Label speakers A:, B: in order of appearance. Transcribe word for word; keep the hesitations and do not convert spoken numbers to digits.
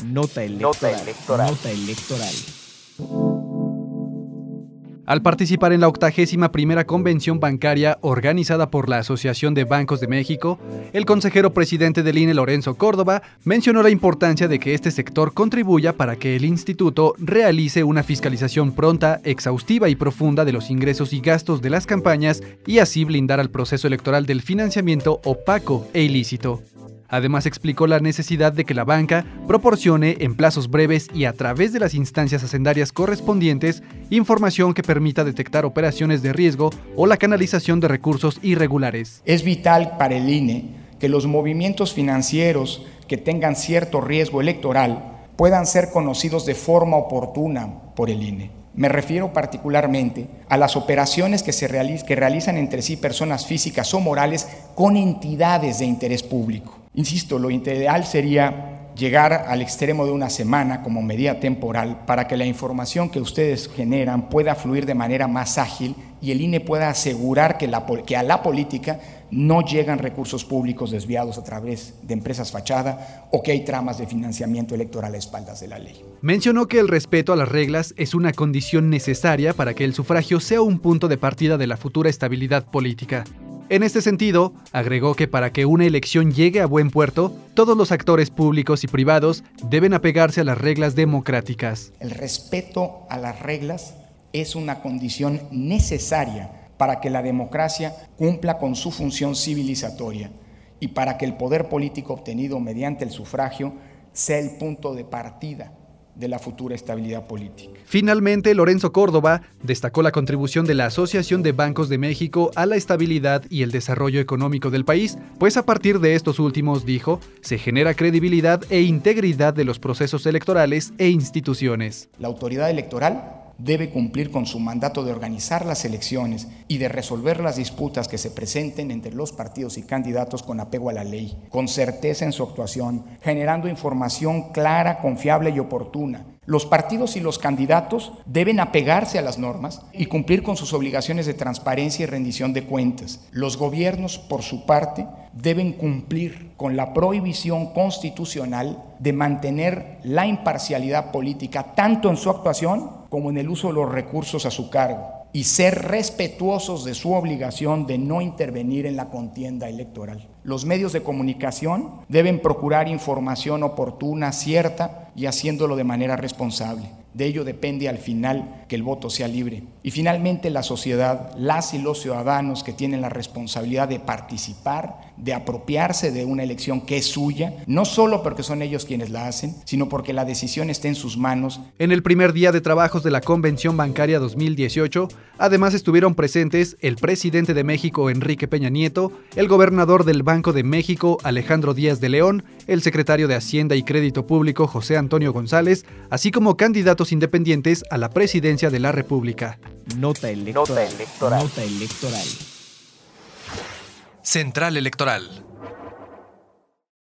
A: Nota electoral. Nota electoral. Nota electoral.
B: Al participar en la octagésima primera convención bancaria organizada por la Asociación de Bancos de México, el consejero presidente del I N E, Lorenzo Córdoba, mencionó la importancia de que este sector contribuya para que el instituto realice una fiscalización pronta, exhaustiva y profunda de los ingresos y gastos de las campañas y así blindar al proceso electoral del financiamiento opaco e ilícito. Además, explicó la necesidad de que la banca proporcione en plazos breves y a través de las instancias hacendarias correspondientes información que permita detectar operaciones de riesgo o la canalización de recursos irregulares.
C: Es vital para el I N E que los movimientos financieros que tengan cierto riesgo electoral puedan ser conocidos de forma oportuna por el I N E. Me refiero particularmente a las operaciones que se realiz- que realizan entre sí personas físicas o morales con entidades de interés público. Insisto, lo ideal sería llegar al extremo de una semana como medida temporal para que la información que ustedes generan pueda fluir de manera más ágil y el I N E pueda asegurar que, la, que a la política no llegan recursos públicos desviados a través de empresas fachada o que hay tramas de financiamiento electoral a espaldas de la ley.
B: Mencionó que el respeto a las reglas es una condición necesaria para que el sufragio sea un punto de partida de la futura estabilidad política. En este sentido, agregó que para que una elección llegue a buen puerto, todos los actores públicos y privados deben apegarse a las reglas democráticas.
C: El respeto a las reglas es una condición necesaria para que la democracia cumpla con su función civilizatoria y para que el poder político obtenido mediante el sufragio sea el punto de partida de la futura estabilidad política.
B: Finalmente, Lorenzo Córdoba destacó la contribución de la Asociación de Bancos de México a la estabilidad y el desarrollo económico del país, pues a partir de estos últimos, dijo, se genera credibilidad e integridad de los procesos electorales e instituciones.
C: La autoridad electoral debe cumplir con su mandato de organizar las elecciones y de resolver las disputas que se presenten entre los partidos y candidatos con apego a la ley, con certeza en su actuación, generando información clara, confiable y oportuna. Los partidos y los candidatos deben apegarse a las normas y cumplir con sus obligaciones de transparencia y rendición de cuentas. Los gobiernos, por su parte, deben cumplir con la prohibición constitucional de mantener la imparcialidad política tanto en su actuación como en el uso de los recursos a su cargo y ser respetuosos de su obligación de no intervenir en la contienda electoral. Los medios de comunicación deben procurar información oportuna, cierta y haciéndolo de manera responsable. De ello depende al final que el voto sea libre. Y finalmente la sociedad, las y los ciudadanos que tienen la responsabilidad de participar, de apropiarse de una elección que es suya, no solo porque son ellos quienes la hacen, sino porque la decisión está en sus manos.
B: En el primer día de trabajos de la Convención Bancaria dos mil dieciocho, además estuvieron presentes el presidente de México, Enrique Peña Nieto, el gobernador del Banco de México, Alejandro Díaz de León, el secretario de Hacienda y Crédito Público, José Antonio González, así como candidatos independientes a la presidencia de la República.
A: Nota electoral. Nota electoral. Nota electoral.
D: Central Electoral.